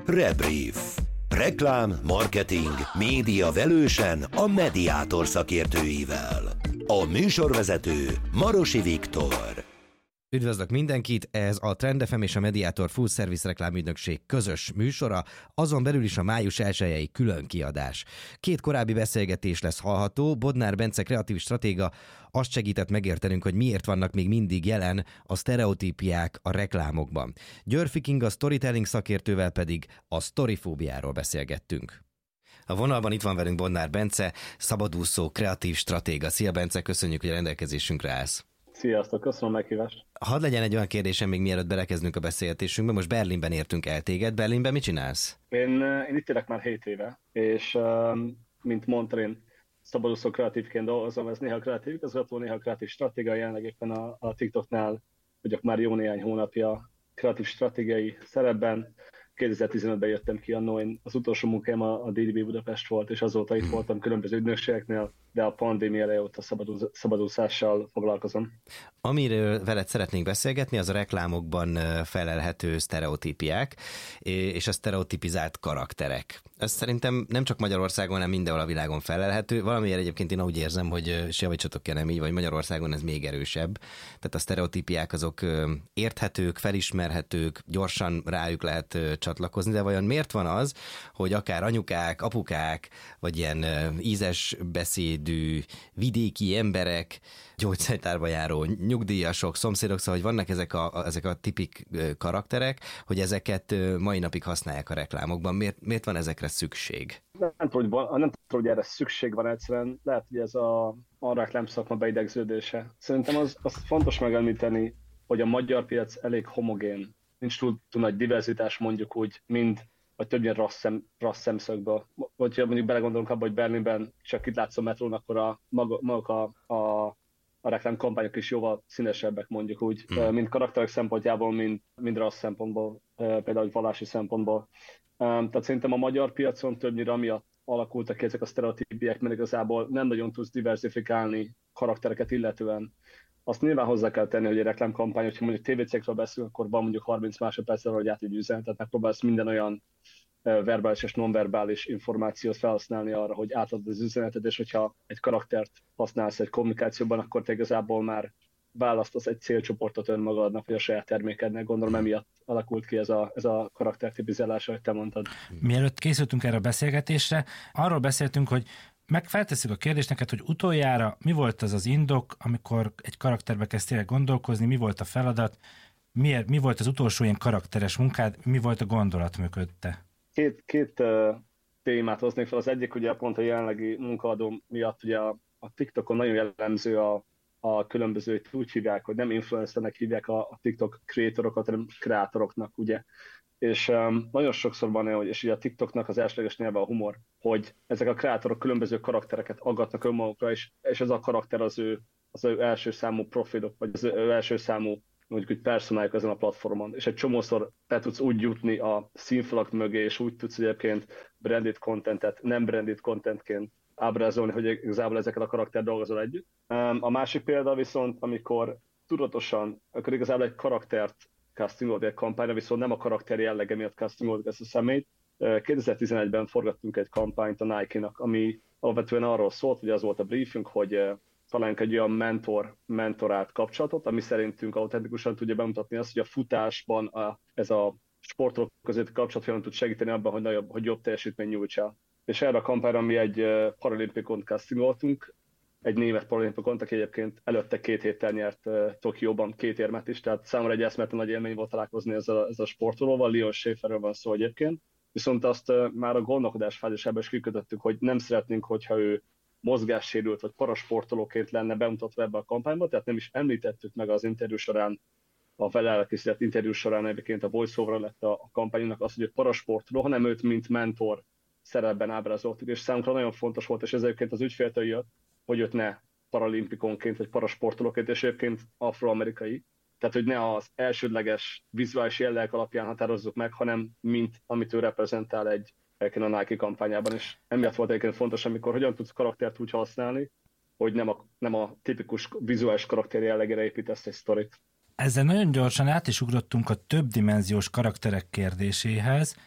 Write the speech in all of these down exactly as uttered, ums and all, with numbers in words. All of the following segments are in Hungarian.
Rebrief. Reklám, marketing, média velősen a Mediator szakértőivel. A műsorvezető Marosi Viktor. Üdvözlök mindenkit, ez a Trend ef em és a Mediator Full Service reklámügynökség közös műsora, azon belül is a május elsejei külön kiadás. Két korábbi beszélgetés lesz hallható, Bodnár Bence kreatív stratéga azt segített megértenünk, hogy miért vannak még mindig jelen a sztereotípiák a reklámokban. Györfi Kinga storytelling szakértővel pedig a sztorifóbiáról beszélgettünk. A vonalban itt van velünk Bodnár Bence, szabadúszó kreatív stratéga. Szia Bence, köszönjük, hogy a rendelkezésünkre állsz. Sziasztok, köszönöm a meghívást. Hadd legyen egy olyan kérdésem még mielőtt belekezdünk a beszélgetésünkbe. Most Berlinben értünk el téged. Berlinben mit csinálsz? Én, én itt élek már hét éve, és mint mondtam, én szabadúszó kreatívként dolgozom, ez néha kreatív igazgató, néha kreatív stratégia, jelenleg éppen a, a TikToknál vagyok már jó néhány hónapja kreatív stratégiai szerepben. kétezer-tizenötben jöttem ki annó, én az utolsó munkám a, a dé dé bé Budapest volt, és azóta itt voltam különböző ügynökségeknél, de a pandémia eleje óta szabadúz, szabadúszással foglalkozom. Amiről veled szeretnénk beszélgetni, az a reklámokban felelhető sztereotípiák és a sztereotipizált karakterek. Ez szerintem nem csak Magyarországon, hanem mindenhol a világon felelhető. Valamiért egyébként én úgy érzem, hogy se javítsatok ki, nem így, vagy Magyarországon ez még erősebb. Tehát a sztereotípiák azok érthetők, felismerhetők, gyorsan rájuk lehet csatlakozni, de vajon miért van az, hogy akár anyukák, apukák, vagy ilyen ízes beszédű vidéki emberek, gyógyszertárba járó nyugdíjasok, szomszédok, szóval hogy vannak ezek a, ezek a tipik karakterek, hogy ezeket mai napig használják a reklámokban. Miért, miért van ezekre szükség? Nem tudom, hogy, nem tudom, hogy erre szükség van egyszerűen. Lehet, hogy ez a, a reklámszakma beidegződése. Szerintem az, az fontos megemlíteni, hogy a magyar piac elég homogén. Nincs túl, túl nagy diverzitás, mondjuk úgy, mind vagy többnyire rassz, szem, rassz szemszögből. Hogyha mondjuk belegondolunk abba, hogy Berlinben csak itt látszom metrón, akkor a maguk a, a, a reklámkampányok is jóval színesebbek, mondjuk úgy, hmm. mind karakterek szempontjából, mind, mind rassz szempontból, például vallási szempontból. Tehát szerintem a magyar piacon többnyire amiatt alakultak ki ezek a sztereotípiák, mert igazából nem nagyon tudsz diversifikálni karaktereket illetően. Azt nyilván hozzá kell tenni, hogy egy reklámkampány, hogyha mondjuk té vé cégről beszélünk, akkor van mondjuk harminc másodpercre, hogy át egy üzenetet, megpróbálsz minden olyan verbális és nonverbális információt felhasználni arra, hogy átadod az üzenetet, és hogyha egy karaktert használsz egy kommunikációban, akkor te igazából már választasz egy célcsoportot önmagadnak, vagy a saját termékednek. Gondolom emiatt alakult ki ez a, ez a karaktertipizálás, ahogy te mondtad. Mielőtt készültünk erre a beszélgetésre, arról beszéltünk, hogy meg feltesszük a kérdést neked, hogy utoljára mi volt az az indok, amikor egy karakterbe kezdtél gondolkozni, mi volt a feladat, miért, mi volt az utolsó ilyen karakteres munkád, mi volt a gondolat mögötte? Két, két uh, témát hoznék fel. Az egyik ugye pont a jelenlegi munkaadóm miatt ugye a, a TikTokon nagyon jellemző a, a különböző, úgy hívják, hogy nem influencernek hívják a, a TikTok kreatorokat, hanem kreátoroknak, ugye. És um, nagyon sokszor van olyan, és ugye a TikToknak az elsőleges nyelve a humor, hogy ezek a kreátorok különböző karaktereket aggatnak önmagukra, és, és ez a karakter az ő, az ő első számú profilok, vagy az ő első számú mondjuk, hogy personáljuk ezen a platformon. És egy csomószor te tudsz úgy jutni a színfalak mögé, és úgy tudsz egyébként branded contentet, nem branded contentként ábrázolni, hogy igazából ezeket a karakter dolgozol együtt. Um, a másik példa viszont, amikor tudatosan, akkor igazából egy karaktert castingoltuk egy kampányra, viszont nem a karakter jellege miatt castingoltuk ezt a személyt. kétezer-tizenegyben forgattunk egy kampányt a Nike-nak, ami alapvetően arról szólt, hogy az volt a briefünk, hogy találjunk egy olyan mentor-mentorált kapcsolatot, ami szerintünk autentikusan tudja bemutatni azt, hogy a futásban a, ez a sportolók közötti kapcsolat hogyan tud segíteni abban, hogy, nagyobb, hogy jobb teljesítmény nyújtsál. És erre a kampányra mi egy paralimpikont castingoltunk, egy német paralimpikont, aki egyébként előtte két héttel nyert uh, Tokióban két érmet is, tehát számomra egy eszméletlen nagy élmény volt találkozni ezzel a, ezzel a sportolóval, Leon Schaeferről van szó egyébként, viszont azt uh, már a gondolkodás fázisában is kikötöttük, hogy nem szeretnénk, hogyha ő mozgássérült vagy parasportolóként lenne bemutatva ebbe a kampányba, tehát nem is említettük meg az interjú során, a vele elkészített interjú során egyébként a voice-over lett a, a kampányunknak az, hogy ő parasportoló, hanem őt mint mentor szerepben ábrázoltuk, és számunkra nagyon fontos volt, és ez egyébként az ügyféltől jött, hogy őt ne paralimpikonként vagy parasportolóként, és egyébként afroamerikai. Tehát, hogy ne az elsődleges vizuális jelleg alapján határozzuk meg, hanem mint amit ő reprezentál egy a Nike kampányában, és emiatt volt egyébként fontos, amikor hogyan tudsz karaktert úgy használni, hogy nem a, nem a tipikus vizuális karakter jellegére építesz egy sztorit. Ezzel nagyon gyorsan át is ugrottunk a többdimenziós karakterek kérdéséhez.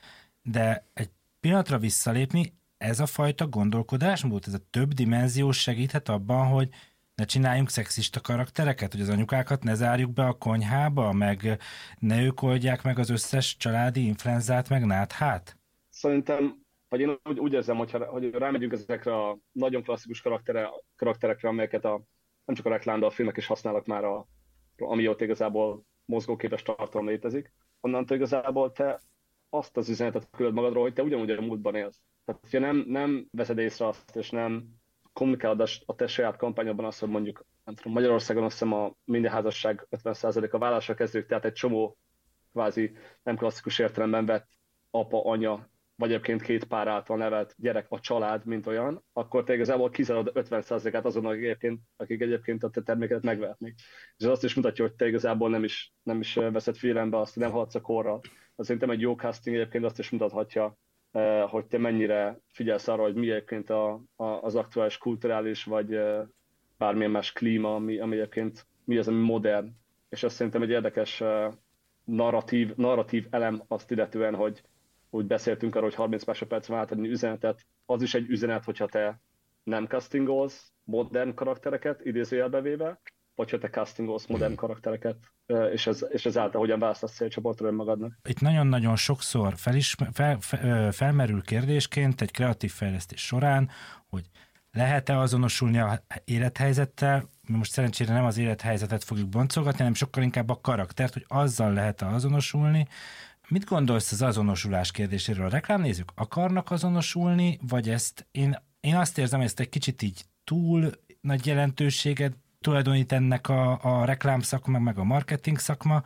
de egy pillanatra visszalépni, ez a fajta gondolkodásmód, ez a több dimenziós segíthet abban, hogy ne csináljunk szexista karaktereket, hogy az anyukákat ne zárjuk be a konyhába, meg ne ők oldják meg az összes családi influenzát, meg náthát? Szerintem, vagy én úgy, úgy érzem, hogyha, hogy rámegyünk ezekre a nagyon klasszikus karaktere, karakterekre, amelyeket a, nem csak a reklám, de a filmek is használnak már, a, amióta igazából mozgóképes tartalom létezik, onnantól igazából te azt az üzenetet küldöd magadról, hogy te ugyanúgy a múltban élsz. Tehát, ha nem, nem veszed észre azt, és nem kommunikálod a te saját kampányodban azt, hogy mondjuk nem tudom, Magyarországon azt hiszem a minden házasság ötven százaléka vállásra kezdődik, tehát egy csomó kvázi nem klasszikus értelemben vett apa, anya, vagy egyébként két pár által nevelt gyerek, a család, mint olyan, akkor te igazából kizárod ötven százalékát azon, akik egyébként, akik egyébként a te terméket megvehetnék. És ez azt is mutatja, hogy te igazából nem is, nem is veszed figyelembe azt, hogy nem haladsz a korral. Szerintem egy jó casting egyébként azt is mutathatja, hogy te mennyire figyelsz arra, hogy mi egyébként a, a, az aktuális kulturális, vagy bármilyen más klíma, ami, ami egyébként mi az, ami modern. És azt szerintem egy érdekes narratív, narratív elem azt illetően, hogy úgy beszéltünk arról, hogy harminc másodpercen átadni üzenetet. Az is egy üzenet, hogyha te nem castingolsz modern karaktereket, idézőjelbe véve, vagy ha te castingolsz modern karaktereket, és, ez, és ezáltal hogyan választasz célcsoportra önmagadnak. Itt nagyon-nagyon sokszor felismer, fel, fel, felmerül kérdésként egy kreatív fejlesztés során, hogy lehet-e azonosulni az élethelyzettel, mi most szerencsére nem az élethelyzetet fogjuk boncolgatni, hanem sokkal inkább a karaktert, hogy azzal lehet-e azonosulni. Mit gondolsz az azonosulás kérdéséről? A reklámnézők akarnak azonosulni, vagy ezt én, én azt érzem, hogy ezt egy kicsit így túl nagy jelentőséget tulajdonít ennek a, a reklámszakma, meg a marketing szakma.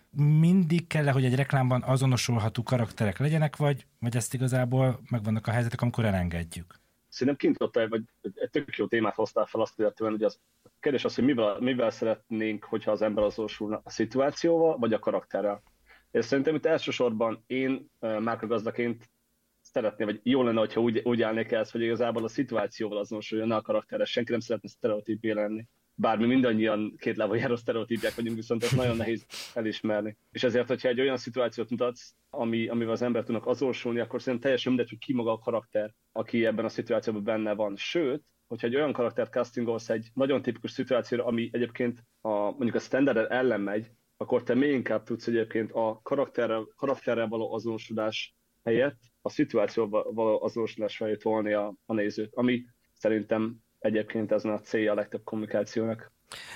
Mindig kell, hogy egy reklámban azonosulható karakterek legyenek, vagy, vagy ezt igazából megvannak a helyzetek, amikor elengedjük? Szerintem kint ott vagy egy tök jó témát hoztál fel azt illetően, hogy az a kérdés az, hogy mivel, mivel szeretnénk, hogyha az ember azonosulna, a szituációval, vagy a karakterrel. És szerintem itt elsősorban én márkagazdaként szeretném, vagy jó lenne, hogyha úgy, úgy állnék el, hogy igazából a szituációval azonosuljon, ne a karakterrel. Senki nem szeretne sztereotípé lenni. Bármi mindannyian két lábon járó sztereotípiák vagyunk, viszont ezt nagyon nehéz elismerni. És ezért, hogyha egy olyan szituációt mutatsz, ami, amivel az ember tudnak azonosulni, akkor szerintem teljesen mindegy, hogy ki maga a karakter, aki ebben a szituációban benne van. Sőt, hogyha egy olyan karaktert castingolsz egy nagyon tipikus szituációra, ami egyébként a, mondjuk a standard ellen megy, akkor te még inkább tudsz egyébként a karakterrel, karakterrel való azonosulás helyett a szituációval való azonosulás felé tolni a, a nézőt, ami szerintem egyébként ezen a célja a legtöbb kommunikációnak.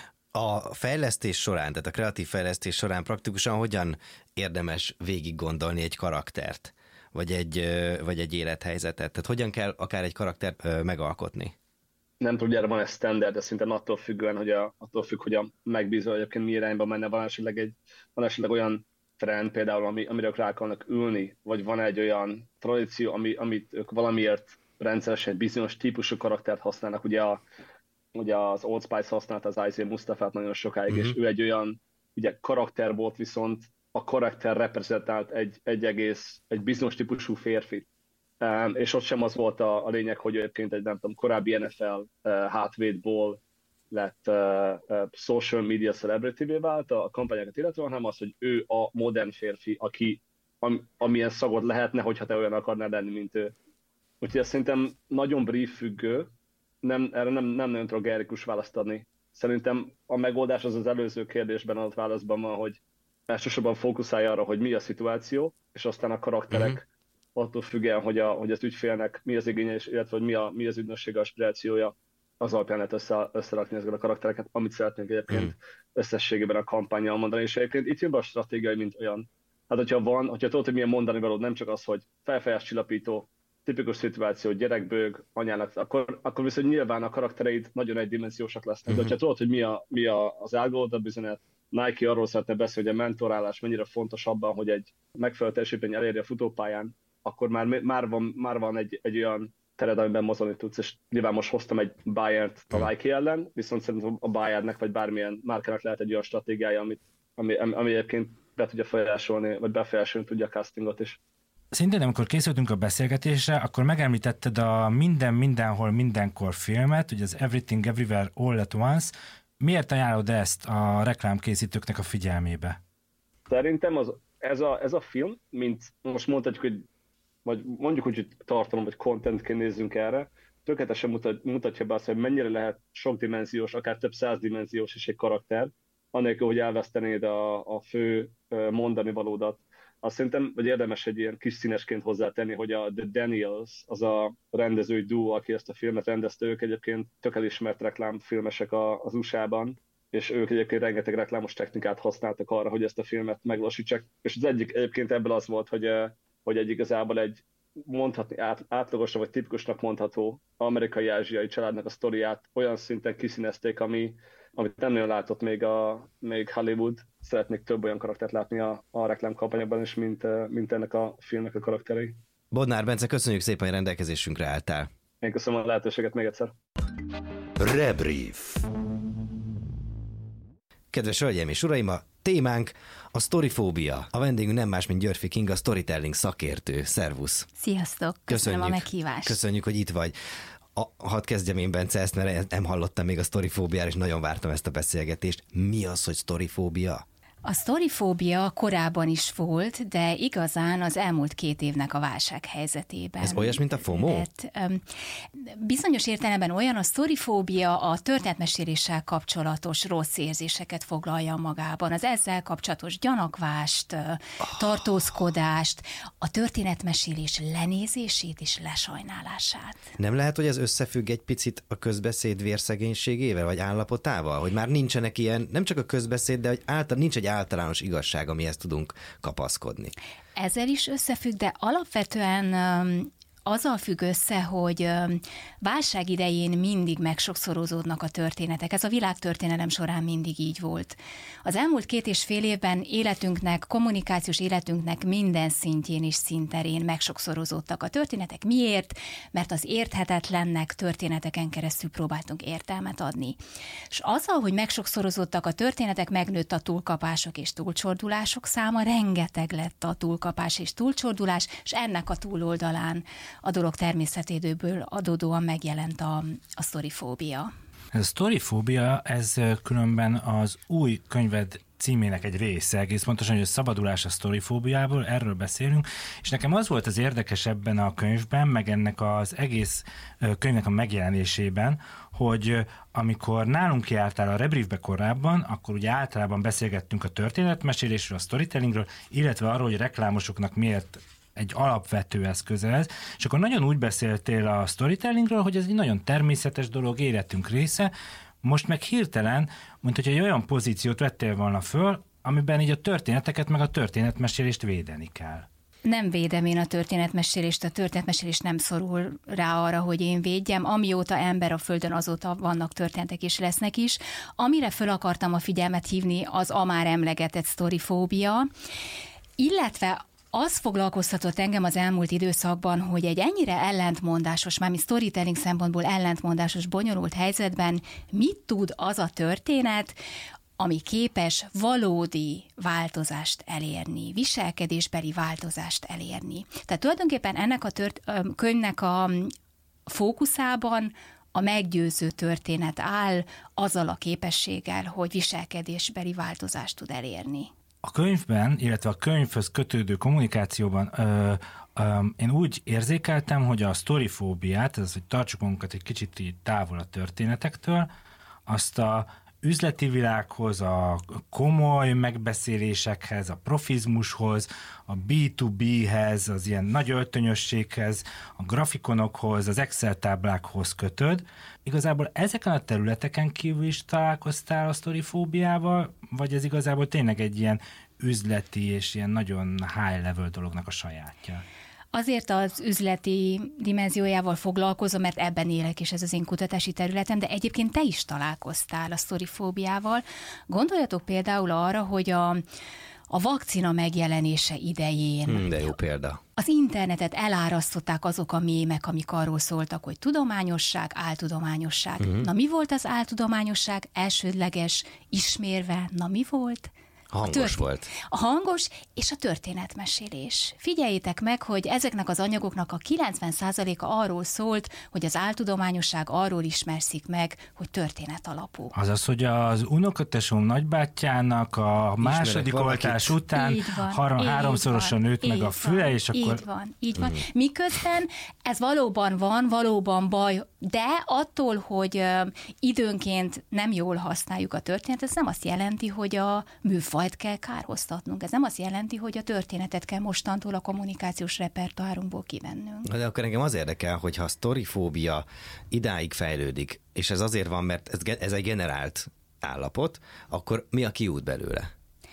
A fejlesztés során, tehát a kreatív fejlesztés során praktikusan hogyan érdemes végig gondolni egy karaktert, vagy egy, vagy egy élethelyzetet? Tehát hogyan kell akár egy karaktert megalkotni? Nem tudom, hogy van ez standard, de szinte attól függően, hogy a, attól függ, hogy a megbízó egyébként mi irányba menne, van esetleg, egy, van esetleg olyan trend például, ami, amire ők rá akarnak ülni, vagy van egy olyan tradíció, ami, amit ők valamiért rendszeresen egy bizonyos típusú karaktert használnak. Ugye, a, ugye az Old Spice használta az Isaiah Mustafát nagyon sokáig, mm-hmm. és ő egy olyan ugye, karakter volt, viszont a karakter reprezentált egy, egy egész, egy bizonyos típusú férfit. Um, és ott sem az volt a, a lényeg, hogy egyébként egy nem tudom, korábbi en ef el uh, hátvédból lett uh, uh, social media celebrity-vé vált a, a kampányokat illetően, hanem az, hogy ő a modern férfi, aki am, amilyen szagod lehetne, hogyha te olyan akarnál lenni, mint ő. Úgyhogy ezt szerintem nagyon brief függő, nem, erre nem, nem nagyon tudok generikus választ adni. Szerintem a megoldás az az előző kérdésben adott válaszban van, hogy elsősorban fókuszálja arra, hogy mi a szituáció, és aztán a karakterek mm-hmm. attól függően, hogy, a, hogy az ügyfélnek mi az igénye, illetve hogy mi, a, mi az ügynökség aspirációja, az alapján lehet össze, összerakni ezeket a karaktereket, amit szeretnénk egyébként mm. összességében a kampányjal mondani. És egyébként itt jön be a stratégiai, mint olyan. Hát, hogyha van, hogyha tudod, hogy milyen mondani valód, nem csak az, hogy felfejes csillapító, tipikus szituáció, gyerekbőg, anyának, akkor, akkor viszont nyilván a karaktereid nagyon egydimenziósak lesznek. Mm-hmm. De hogyha tudod, hogy mi, a, mi a, az álgóda üzenet, Nike arról szeretne beszélni, hogy a mentorálás mennyire fontos abban, hogy egy megfelelő teljesítmény elérje a futópályán, akkor már, már van, már van egy, egy olyan tered, amiben mozogni tudsz, és nyilván most hoztam egy Bayern-t a Nike ellen, viszont szerintem a Bayernnek vagy bármilyen márkának lehet egy olyan stratégiája, amit, ami, ami egyébként be tudja folyásolni, vagy befolyásolni tudja a castingot is. Szintén, amikor készültünk a beszélgetésre, akkor megemlítetted a Minden, Mindenhol, Mindenkor filmet, ugye az Everything, Everywhere, All at Once. Miért ajánlod ezt a reklámkészítőknek a figyelmébe? Szerintem az, ez, a, ez a film, mint most mondhatjuk, hogy vagy mondjuk úgy, hogy tartalom, vagy contentként nézzünk erre, tökéletesen mutat, mutatja be azt, hogy mennyire lehet sokdimenziós, akár több százdimenziós is egy karakter, annélkül, hogy elvesztenéd a, a fő mondani valódat. Azt szerintem, hogy érdemes egy ilyen kis színesként hozzátenni, hogy a The Daniels, az a rendezői duó, aki ezt a filmet rendezte, ők egyébként tök elismert reklámfilmesek az u es á-ban, és ők egyébként rengeteg reklámos technikát használtak arra, hogy ezt a filmet megvalósítsák. És az egyik egyébként ebből az volt, hogy, hogy egy igazából egy mondhatni át, átlagosra vagy tipikusnak mondható amerikai-ázsiai családnak a sztoriát olyan szinten kiszínezték, ami, amit nem nagyon látott még, a, még Hollywood. Szeretnék több olyan karaktert látni a, a reklámkampányokban is, mint, mint ennek a filmnek a karakterei. Bodnár Bence, köszönjük szépen, hogy rendelkezésünkre álltál. Én köszönöm a lehetőséget még egyszer. Rebrief. Kedves hölgyeim és uraim, a témánk a sztorifóbia. A vendégünk nem más, mint Györfi Kinga, a storytelling szakértő. Szervusz! Sziasztok! Köszönöm köszönjük, a meghívást! Köszönjük, hogy itt vagy. A, hadd kezdjem én, Bence, ezt, mert nem hallottam még a sztorifóbiára, és nagyon vártam ezt a beszélgetést. Mi az, hogy sztorifóbia? A sztorifóbia korábban is volt, de igazán az elmúlt két évnek a válsághelyzetében. Ez olyas, mint a FOMO? Tehát, um, bizonyos értelemben olyan, a sztorifóbia a történetmeséléssel kapcsolatos rossz érzéseket foglalja magában. Az ezzel kapcsolatos gyanakvást, oh. tartózkodást, a történetmesélés lenézését és lesajnálását. Nem lehet, hogy ez összefügg egy picit a közbeszéd vérszegénységével, vagy állapotával? Hogy már nincsenek ilyen, nem csak a közbeszéd, de hogy által, nincs egy általános igazság, amihez tudunk kapaszkodni. Ezzel is összefügg, de alapvetően um, azzal függ össze, hogy um, válság idején mindig megsokszorozódnak a történetek. Ez a világtörténelem során mindig így volt. Az elmúlt két és fél évben életünknek, kommunikációs életünknek minden szintjén és színterén megsokszorozódtak a történetek. Miért? Mert az érthetetlennek történeteken keresztül próbáltunk értelmet adni. És azzal, hogy megsokszorozódtak a történetek, megnőtt a túlkapások és túlcsordulások száma, rengeteg lett a túlkapás és túlcsordulás, és ennek a túloldalán a dolog természetéből adódóan megjelent a, a sztorifóbia. Ez a sztorifóbia, ez különben az új könyved címének egy része, egész pontosan, hogy a szabadulás a sztorifóbiából, erről beszélünk, és nekem az volt az érdekes ebben a könyvben, meg ennek az egész könyvnek a megjelenésében, hogy amikor nálunk jártál a Rebriefbe korábban, akkor ugye általában beszélgettünk a történetmesélésről, a storytellingről, illetve arról, hogy reklámosoknak miért egy alapvető eszköz ez, és akkor nagyon úgy beszéltél a storytellingről, hogy ez egy nagyon természetes dolog, életünk része, most meg hirtelen, mint hogy egy olyan pozíciót vettél volna föl, amiben így a történeteket, meg a történetmesélést védeni kell. Nem védem én a történetmesélést, a történetmesélés nem szorul rá arra, hogy én védjem. Amióta ember a Földön, azóta vannak történetek és lesznek is. Amire föl akartam a figyelmet hívni, az a már emlegetett sztorifóbia, illetve az foglalkoztatott engem az elmúlt időszakban, hogy egy ennyire ellentmondásos, mármint storytelling szempontból ellentmondásos, bonyolult helyzetben mit tud az a történet, ami képes valódi változást elérni, viselkedésbeli változást elérni. Tehát tulajdonképpen ennek a tört, könyvnek a fókuszában a meggyőző történet áll azzal a képességgel, hogy viselkedésbeli változást tud elérni. A könyvben, illetve a könyvhöz kötődő kommunikációban ö, ö, én úgy érzékeltem, hogy a sztorifóbiát, ez az, hogy tartsuk magunkat egy kicsit így távol a történetektől, azt a üzleti világhoz, a komoly megbeszélésekhez, a profizmushoz, a bé kettő béhez, az ilyen nagy öltönyösséghez, a grafikonokhoz, az Excel táblákhoz kötöd. Igazából ezeken a területeken kívül is találkoztál a sztorifóbiával, vagy ez igazából tényleg egy ilyen üzleti és ilyen nagyon high level dolognak a sajátja? Azért az üzleti dimenziójával foglalkozom, mert ebben élek, és ez az én kutatási területem, de egyébként te is találkoztál a sztorifóbiával. Gondoljatok például arra, hogy a, a vakcina megjelenése idején. Hmm, de jó példa. Az internetet elárasztották azok a mémek, amik arról szóltak, hogy tudományosság, áltudományosság. Uh-huh. Na mi volt az áltudományosság? Elsődleges, ismérve, na mi volt? Hangos a tört... volt. A hangos és a történetmesélés. Figyeljétek meg, hogy ezeknek az anyagoknak a kilencven százaléka arról szólt, hogy az áltudományosság arról ismerszik meg, hogy történet alapú. Azaz, hogy az unokatesom nagybátyjának a második oltás után van, har- háromszorosan nőtt meg a füle, van, és akkor... Így van, így van. Hmm. Miközben ez valóban van, valóban baj, de attól, hogy uh, időnként nem jól használjuk a történetet, ez nem azt jelenti, hogy a műfajt kell kárhoztatnunk. Ez nem azt jelenti, hogy a történetet kell mostantól a kommunikációs repertoárunkból kivennünk. De akkor engem az érdekel, hogy ha a sztorifóbia idáig fejlődik, és ez azért van, mert ez, ez egy generált állapot, akkor mi a kiút belőle?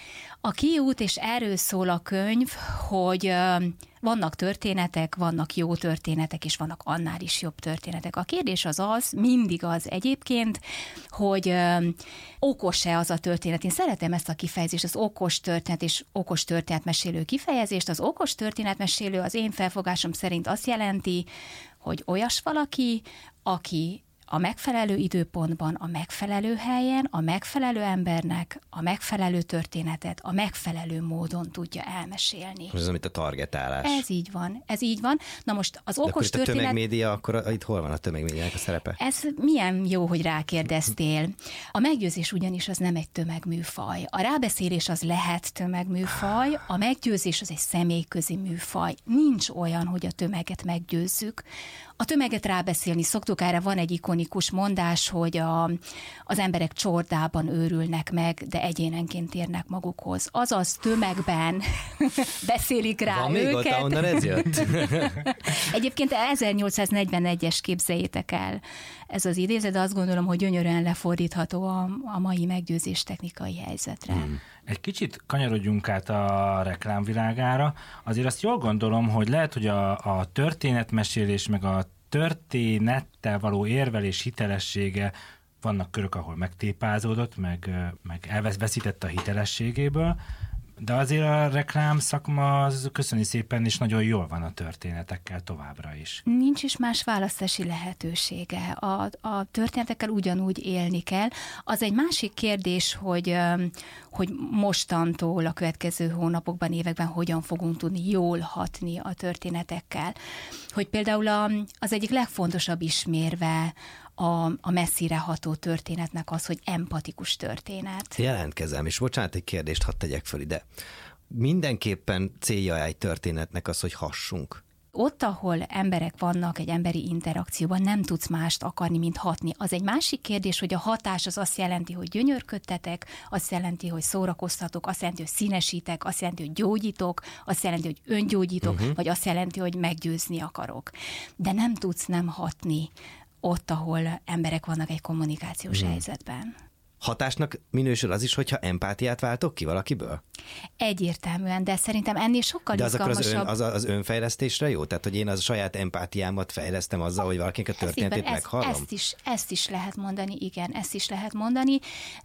A kiút, és erről szól a könyv, hogy uh, vannak történetek, vannak jó történetek, és vannak annál is jobb történetek. A kérdés az az, mindig az egyébként, hogy uh, okos-e az a történet. Én szeretem ezt a kifejezést, az okos történet és okos történetmesélő kifejezést. Az okos történetmesélő az én felfogásom szerint azt jelenti, hogy olyas valaki, aki a megfelelő időpontban, a megfelelő helyen, a megfelelő embernek a megfelelő történetet a megfelelő módon tudja elmesélni. Ez amit a targetálás. Ez így van, ez így van. Na most az De okos akkor itt történet... a tömegmédia, akkor itt hol van a tömegmédiának a szerepe? Ez milyen jó, hogy rákérdeztél. A meggyőzés ugyanis az nem egy tömegműfaj. A rábeszélés az lehet tömegműfaj, a meggyőzés az egy személyközi műfaj. Nincs olyan, hogy a tömeget meggyőzzük. A tömeget rábeszélni szoktuk, erre van egy ikonikus mondás, hogy a, az emberek csordában őrülnek meg, de egyénenként érnek magukhoz. Azaz tömegben beszélik rá van őket. Van még ott, ahonnan ez jött? Egyébként ezernyolcszáznegyvenegyes képzeljétek el ez az idézet, de azt gondolom, hogy gyönyörűen lefordítható a, a mai meggyőzés technikai helyzetre. Hmm. Egy kicsit kanyarodjunk át a reklámvilágára. Azért azt jól gondolom, hogy lehet, hogy a, a történetmesélés, meg a történettel való érvelés hitelessége, vannak körök, ahol megtépázódott, meg, meg elveszített a hitelességéből, de azért a reklám szakma az köszöni szépen, és nagyon jól van a történetekkel továbbra is. Nincs is más választási lehetősége. A, a történetekkel ugyanúgy élni kell. Az egy másik kérdés, hogy, hogy mostantól a következő hónapokban, években hogyan fogunk tudni jól hatni a történetekkel. Hogy például az egyik legfontosabb ismérve a, a messzire ható történetnek az, hogy empatikus történet. Jelentkezem, és bocsánat, egy kérdést hadd tegyek föl ide. Mindenképpen célja egy történetnek az, hogy hassunk. Ott, ahol emberek vannak egy emberi interakcióban, nem tudsz mást akarni, mint hatni. Az egy másik kérdés, hogy a hatás az azt jelenti, hogy gyönyörködtetek, azt jelenti, hogy szórakoztatok, azt jelenti, hogy színesítek, azt jelenti, hogy gyógyítok, azt jelenti, hogy öngyógyítok, uh-huh. vagy azt jelenti, hogy meggyőzni akarok. De nem tudsz nem hatni ott, ahol emberek vannak egy kommunikációs hmm. helyzetben. Hatásnak minősül az is, hogyha empátiát váltok ki valakiből? Egyértelműen, de szerintem ennél sokkal de az izgalmasabb. De az, az, az önfejlesztésre jó? Tehát, hogy én az saját empátiámat fejlesztem azzal, hogy valakinek a történetét ezt, meghallom? Ezt is, ezt is lehet mondani, igen, ezt is lehet mondani,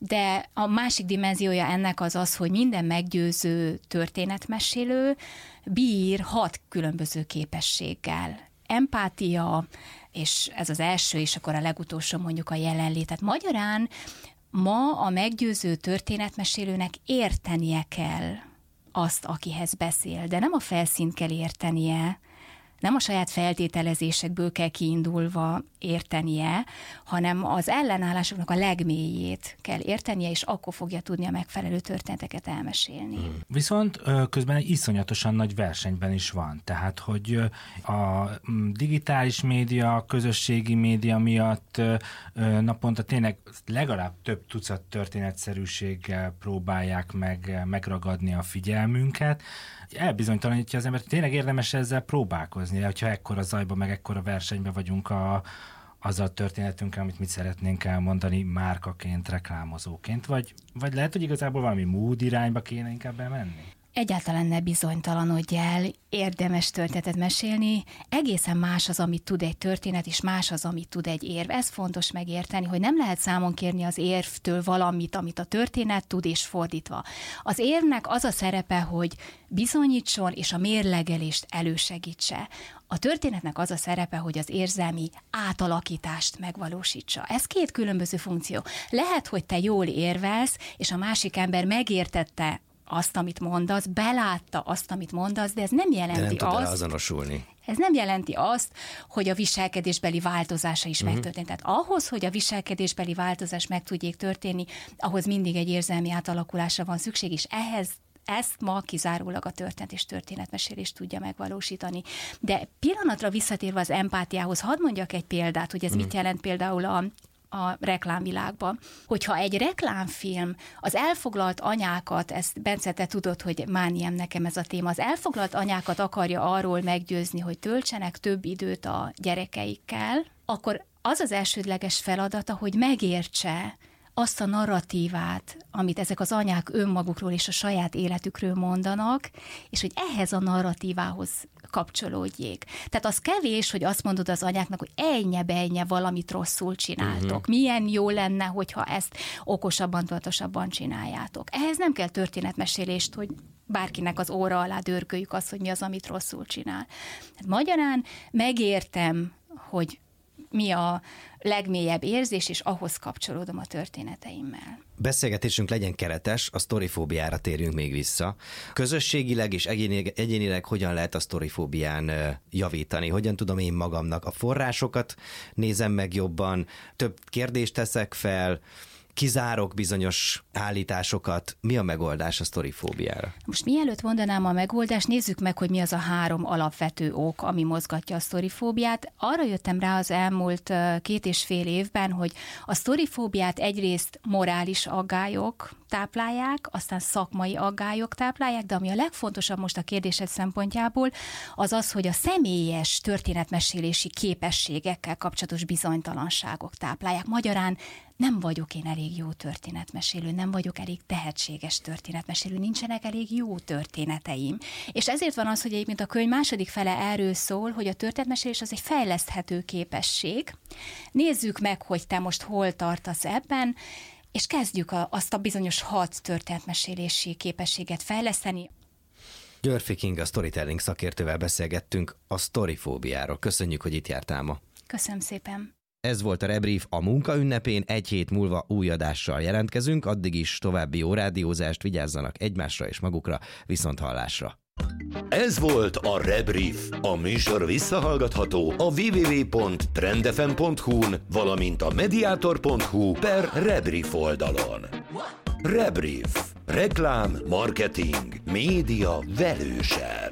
de a másik dimenziója ennek az az, hogy minden meggyőző történetmesélő bír hat különböző képességgel. Empátia, és ez az első, és akkor a legutolsó mondjuk a jelenlétet. Magyarán ma a meggyőző történetmesélőnek értenie kell azt, akihez beszél, de nem a felszínt kell értenie, nem a saját feltételezésekből kell kiindulva értenie, hanem az ellenállásoknak a legmélyét kell értenie, és akkor fogja tudni a megfelelő történeteket elmesélni. Viszont közben egy iszonyatosan nagy versenyben is van. Tehát, hogy a digitális média, a közösségi média miatt naponta tényleg legalább több tucat történetszerűséggel próbálják meg megragadni a figyelmünket. Elbizonytalanítja az ember, hogy tényleg érdemes ezzel próbálkozni, hogyha ekkora zajban, meg ekkora versenyben vagyunk a, azzal a történetünkkel, amit mit szeretnénk elmondani márkaként, reklámozóként, vagy, vagy lehet, hogy igazából valami mood irányba kéne inkább elmenni? Egyáltalán ne bizonytalanodj el, érdemes történetet mesélni, egészen más az, amit tud egy történet, és más az, amit tud egy érv. Ez fontos megérteni, hogy nem lehet számon kérni az érvtől valamit, amit a történet tud, és fordítva. Az érvnek az a szerepe, hogy bizonyítson, és a mérlegelést elősegítse. A történetnek az a szerepe, hogy az érzelmi átalakítást megvalósítsa. Ez két különböző funkció. Lehet, hogy te jól érvelsz, és a másik ember megértette azt, amit mondasz, belátta azt, amit mondasz, de ez nem jelenti de nem azt, azonosulni. Ez nem jelenti azt, hogy a viselkedésbeli változása is uh-huh. megtörtént. Tehát ahhoz, hogy a viselkedésbeli változás meg tudjék történni, ahhoz mindig egy érzelmi átalakulásra van szükség, és ehhez ezt ma kizárólag a történet és történetmesélés tudja megvalósítani. De pillanatra visszatérve az empátiához, hadd mondjak egy példát, hogy ez uh-huh. mit jelent például a a reklámvilágban. Hogyha egy reklámfilm az elfoglalt anyákat, ezt Bence, te tudod, hogy mániám nekem ez a téma, az elfoglalt anyákat akarja arról meggyőzni, hogy töltsenek több időt a gyerekeikkel, akkor az az elsődleges feladata, hogy megértse azt a narratívát, amit ezek az anyák önmagukról és a saját életükről mondanak, és hogy ehhez a narratívához kapcsolódjék. Tehát az kevés, hogy azt mondod az anyáknak, hogy ennye-bennye valamit rosszul csináltok. Uh-huh. Milyen jó lenne, hogyha ezt okosabban, tudatosabban csináljátok. Ehhez nem kell történetmesélést, hogy bárkinek az óra alá dörgöljük azt, hogy mi az, amit rosszul csinál. Hát magyarán megértem, hogy mi a legmélyebb érzés, és ahhoz kapcsolódom a történeteimmel. Beszélgetésünk legyen keretes, a sztorifóbiára térjünk még vissza. Közösségileg és egyénileg, egyénileg hogyan lehet a sztorifóbián javítani? Hogyan tudom én magamnak a forrásokat nézem meg jobban, több kérdést teszek fel, kizárok bizonyos állításokat. Mi a megoldás a sztorifóbiára? Most mielőtt mondanám a megoldást, nézzük meg, hogy mi az a három alapvető ok, ami mozgatja a sztorifóbiát. Arra jöttem rá az elmúlt két és fél évben, hogy a sztorifóbiát egyrészt morális aggályok táplálják, aztán szakmai aggályok táplálják, de ami a legfontosabb most a kérdésed szempontjából, az az, hogy a személyes történetmesélési képességekkel kapcsolatos bizonytalanságok táplálják. Magyarán nem vagyok én elég jó történetmesélő, nem vagyok elég tehetséges történetmesélő, nincsenek elég jó történeteim. És ezért van az, hogy egyébként a könyv második fele erről szól, hogy a történetmesélés az egy fejleszthető képesség. Nézzük meg, hogy te most hol tartasz ebben, és kezdjük a, azt a bizonyos hat történetmesélési képességet fejleszteni. Györfi Kinga, storytelling szakértővel beszélgettünk a sztorifóbiáról. Köszönjük, hogy itt jártál ma. Köszönöm szépen. Ez volt a Rebrief a munkaünnepén, egy hét múlva új adással jelentkezünk, addig is további jó rádiózást, vigyázzanak egymásra és magukra, viszont hallásra. Ez volt a Rebrief, a műsor visszahallgatható a double-u double-u double-u pont trendfm pont hu-n, valamint a mediator pont hu per Rebrief oldalon. Rebrief. Reklám, marketing, média velősen.